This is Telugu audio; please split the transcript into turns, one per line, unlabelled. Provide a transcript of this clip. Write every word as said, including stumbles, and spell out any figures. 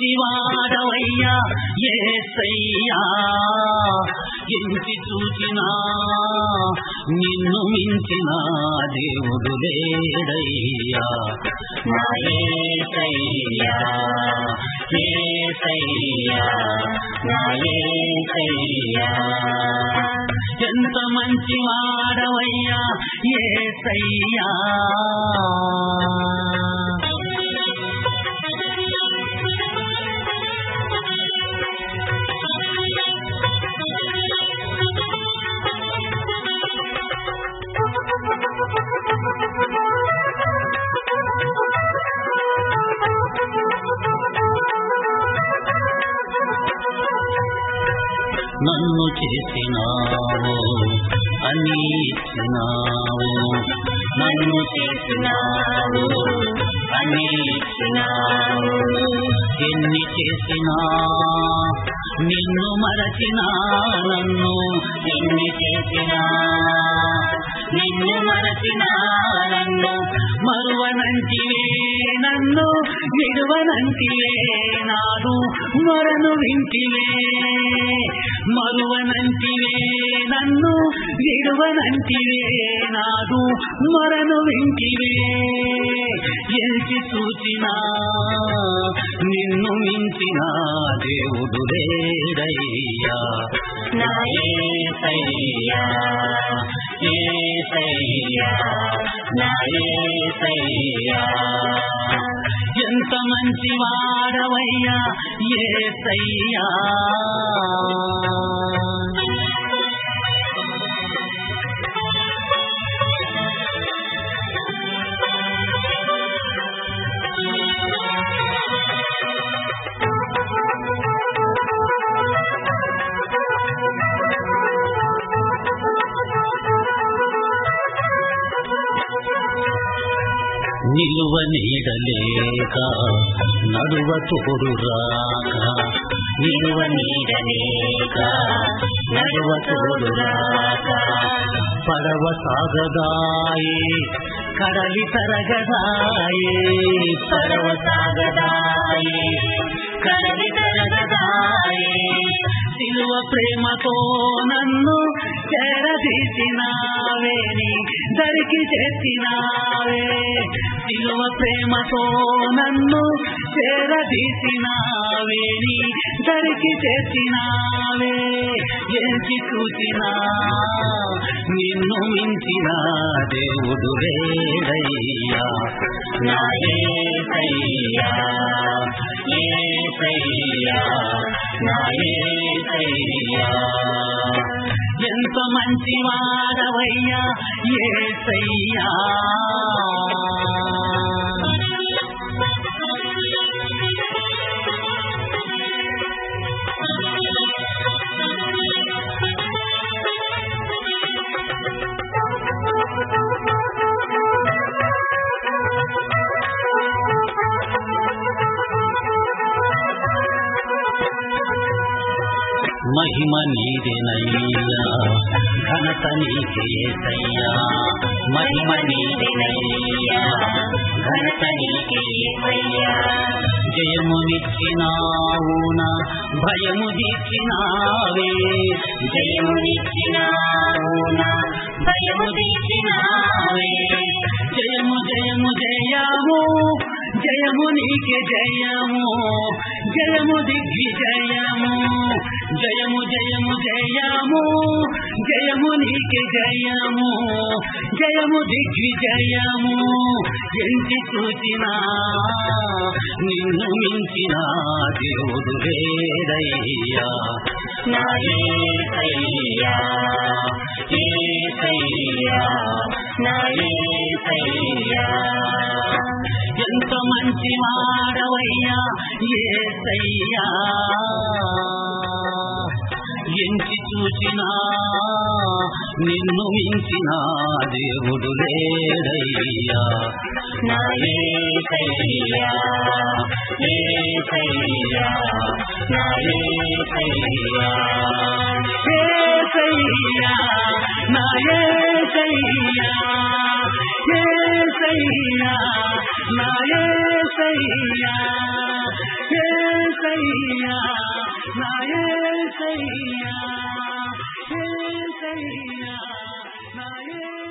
మంచి వాడవయ్యా యేసయ్యా ఎంచి చూచినా నిన్ను మించిన దేవుడు లేడయ్యా నా యేసయ్యా యేసయ్యా నా యేసయ్యా ఎంత మంచి వాడవయ్యా యేసయ్యా నన్ను చేసినావు అన్ని ఇచ్చినావు నన్ను చేసినావు అన్ని ఇచ్చినావు ఎన్ని చేసినా నిన్ను మరచినా నన్ను ఎన్ని చేసినా నిన్ను మరచినా నన్ను మరువనంటివే నన్ను విడువనంటివే నాడు మొరను వింటివే మరువనంటివే నన్ను విడువనంటివే నాడు మొరను వింటివే ఎంచి చూచినా నిన్ను మించిన దేవుడు లేడయ్యా నా యేసయ్యా యేసయ్యా నా యేసయ్యా ఎంత మంచి వాడవయ్యా యేసయ్యా నిలువ నీడలేక నడువ తోడు రాక నిలువ నీడలేక నడువ తోడు రాక పడవ సాగదాయి కడలి తరగదాయి పడవ సాగదాయి కడలి తరగదాయి సిలువ ప్రేమతో నన్ను చేరదీసినావేని దరికి చేసినావే సిలువ ప్రేమతో నన్ను చేరదీసినావేని దరికి చేసినావే ఎంచి చూచినా నిన్ను మించిన దేవుడు లేడయ్యా నా యేసయ్యా యేసయ్యా నా యేసయ్యా ఎంత మంచి వాడవయ్యా యేసయ్యా మహిమ నీదేనయ్యా ఘనత నీకేసయ్యా మహిమ నీదేనయ్యా ఘనత నీకేసయ్యా జయమునిచ్చినావునా భయము దీచినావే జయమునిచ్చినావునా భయము దీచినావే జయము జయము జయము జయము నీకే జయము జయము దిగ్విజయము జయము జయము జయము జయము నీకే జయము జయము దిగ్విజయము ఎంచి చూచినా నిన్ను మించిన దేవుడు లేడయ్యా నా యేసయ్యా యేసయ్యా నా యేసయ్యా ఎంత మంచి వాడవయ్యా యేసయ్యా ఎంచి చూచినా నిన్ను మించిన దేవుడు లేడయ్యా నా యేసయ్యా యేసయ్యా నా యేసయ్యా యేసయ్యా నా యేసయ్యా యేసయ్యా యేసయ్యా నా యేసయ్యా యేసయ్యా నా యేసయ్యా యేసయ్యా నా యేసయ్యా